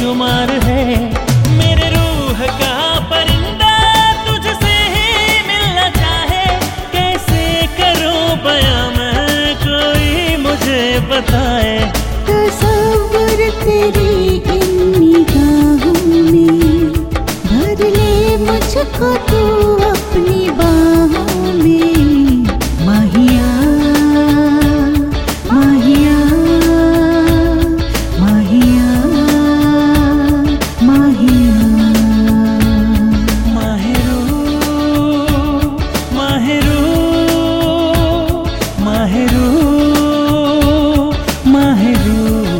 बेशुमार है। मेरे रूह का परिंदा तुझसे ही मिलना चाहे, कैसे करूं बयां मैं, कोई मुझे बताए। तसव्वुर तेरी इन निगाहों में, भर ले मुझको तू अपनी बाहों में। माहिया माहिया माहिया माहिया, माहिरू माहिरू माहिरू माहिरू।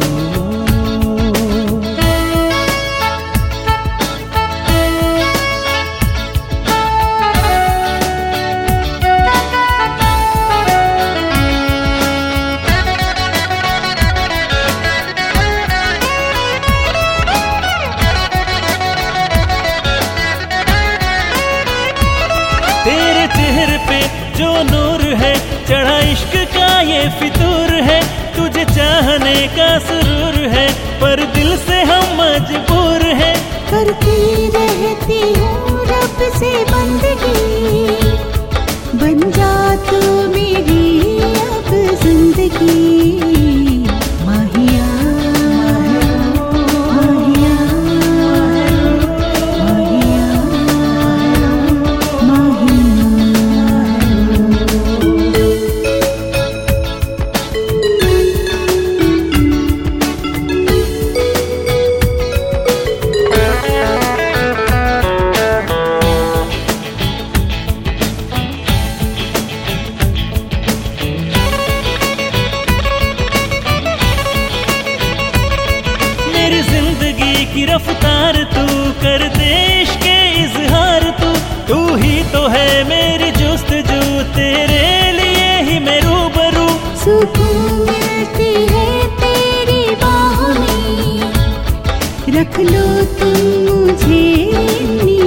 तेरे चेहरे पे जो नूर है, चढ़ा इश्क का ये फितूर है। तुझे चाहने का सुरूर है, पर दिल से हम मजबूर है। करती रहती हूँ रब से बंदगी, बन जा तू मेरी अब जिंदगी। माहिया माहिया माहिया माहिया। मेरी जिंदगी की रफ्तार तू कर दे इश्क के इजहार। तू ही तो है मेरी जुस्तजू, तेरे लिए ही मैं रूबरू। सुकून मिलती है तेरी बाहों में, रख लो तुम मुझे